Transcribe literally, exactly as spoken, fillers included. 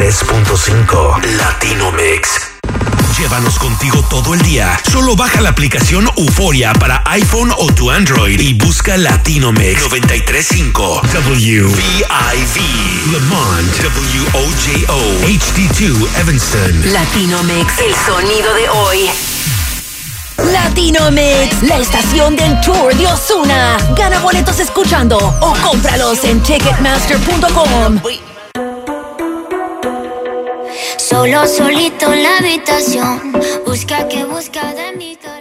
tres punto cinco Latino Mix. Llévanos contigo todo el día. Solo baja la aplicación Euforia para iPhone o tu Android y busca Latino Mix noventa y tres punto cinco W V I V Lemont W O J O H D dos Evanston. Latino Mix, el sonido de hoy. Latino Mix, la estación del tour de Ozuna. Gana boletos escuchando o cómpralos en ticketmaster punto com. Solo solito en la habitación, busca que busca de mi corazón.